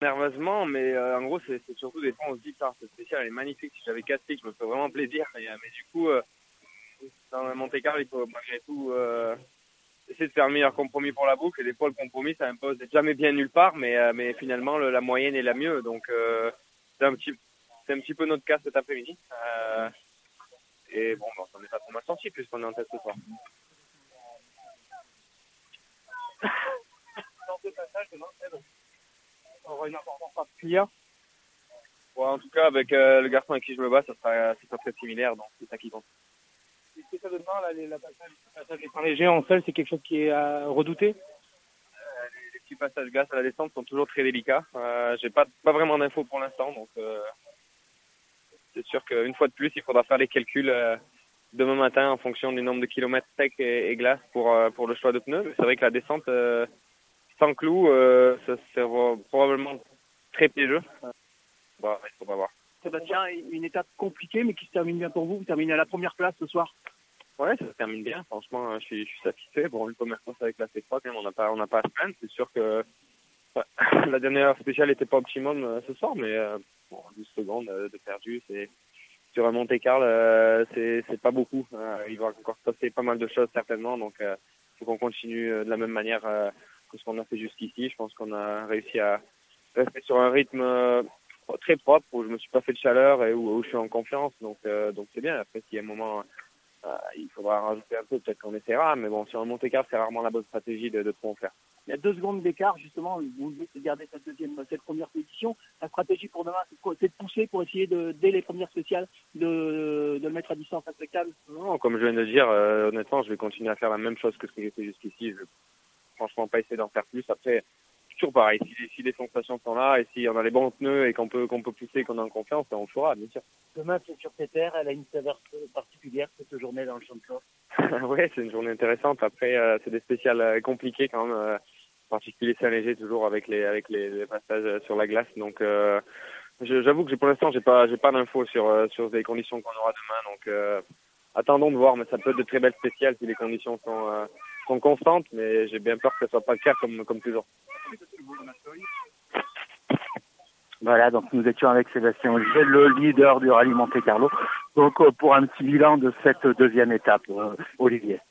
Nerveusement, mais en gros, c'est surtout des fois, on se dit, ça, cette spéciale, elle est magnifique. Si j'avais 4 je me fais vraiment plaisir. Mais du coup, dans Monte-Carlo, il faut malgré tout essayer de faire le meilleur compromis pour la boucle. Et des fois, le compromis, ça impose d'être jamais bien nulle part, mais finalement, la moyenne est la mieux. Donc, c'est un petit peu notre cas cet après-midi. Et bon, on s'en est pas trop mal sorti puisqu'on est en tête ce soir. Dans ce passage, on aura une importance particulière. Ouais, en tout cas, avec le garçon avec qui je me bats, ça sera très similaire, donc c'est ça qui compte. Et ce que ça donne là, le passage des temps légers en selle, c'est quelque chose qui est redouté. Les petits passages glace à la descente sont toujours très délicats. J'ai pas vraiment d'infos pour l'instant, donc c'est sûr qu'une fois de plus, il faudra faire les calculs demain matin en fonction du nombre de kilomètres secs et glace pour le choix de pneus. C'est vrai que la descente sans clou, ça sera probablement très piégeux. Bon, il faudra voir. Sébastien, une étape compliquée mais qui se termine bien pour vous. Vous terminez à la première place ce soir. Ouais, ça se termine bien. Franchement, je suis satisfait. Bon, une première course avec la C3, on n'a pas à se plaindre. C'est sûr que la dernière spéciale n'était pas optimum ce soir, mais 12 secondes de perdu, c'est sur un Monte-Carlo, c'est pas beaucoup. Il va encore se passer pas mal de choses certainement, donc il faut qu'on continue de la même manière que ce qu'on a fait jusqu'ici. Je pense qu'on a réussi à rester sur un rythme très propre où je me suis pas fait de chaleur et où je suis en confiance, donc c'est bien. Après, s'il y a un moment il faudra rajouter un peu, peut-être qu'on essaiera, mais bon, sur un Monte-Carlo, c'est rarement la bonne stratégie de trop en faire. Il y a 2 secondes d'écart, justement, vous devez garder cette première position. La stratégie pour demain, c'est de pousser pour essayer dès les premières spéciales, de le mettre à distance acceptable. Non, comme je viens de dire, honnêtement, je vais continuer à faire la même chose que ce que j'ai fait jusqu'ici. Je vais franchement pas essayer d'en faire plus. Après, toujours pareil, si les sensations sont là et si on a les bons pneus et qu'on peut pousser, qu'on est en confiance, on le fera, bien sûr. Demain, c'est sur ces terres, elle a une saveur particulière cette journée dans le champ de course. Oui, c'est une journée intéressante. Après, c'est des spéciales compliquées quand même, en particulier Saint-Léger toujours avec les passages sur la glace. Donc, j'avoue que pour l'instant, j'ai pas d'infos sur les conditions qu'on aura demain. Donc, attendons de voir, mais ça peut être de très belles spéciales si les conditions sont constantes, mais j'ai bien peur que ce soit pas le cas comme toujours. Voilà, donc nous étions avec Sébastien Ogier, le leader du rallye Monte-Carlo. Donc pour un petit bilan de cette deuxième étape, Olivier.